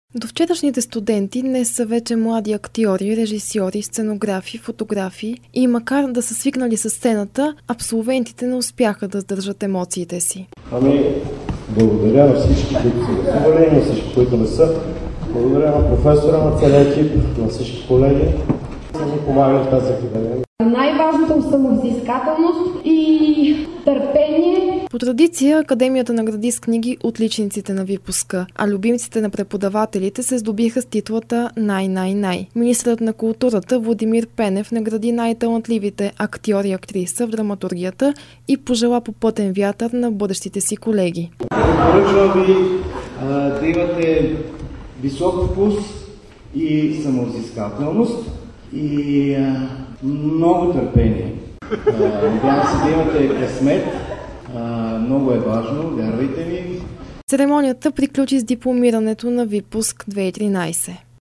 До вчерашните студенти днес са вече млади актьори, режисьори, сценографи, фотографи и макар да са свикнали с сцената, абсолвентите не успяха да сдържат емоциите си. Благодаря на всички, които са гласували, на всички, които не са. Благодаря на професора, на целия екип, на всички колеги, които ни помагат в тази академия. Най-важното е самовзискателност и търпение. По традиция Академията награди с книги отличниците на випуска, а любимците на преподавателите се здобиха с титлата Най-най-най. Министърът на културата Владимир Пенев награди най-талантливите актьори и актриса в драматургията и пожела попътен вятър на бъдещите си колеги. Препоръчвам ви да имате висок вкус и самовзискателност и много търпение. Надявам се да имате късмет. Много е важно, вярвайте ми. Церемонията приключи с дипломирането на випуск 2013.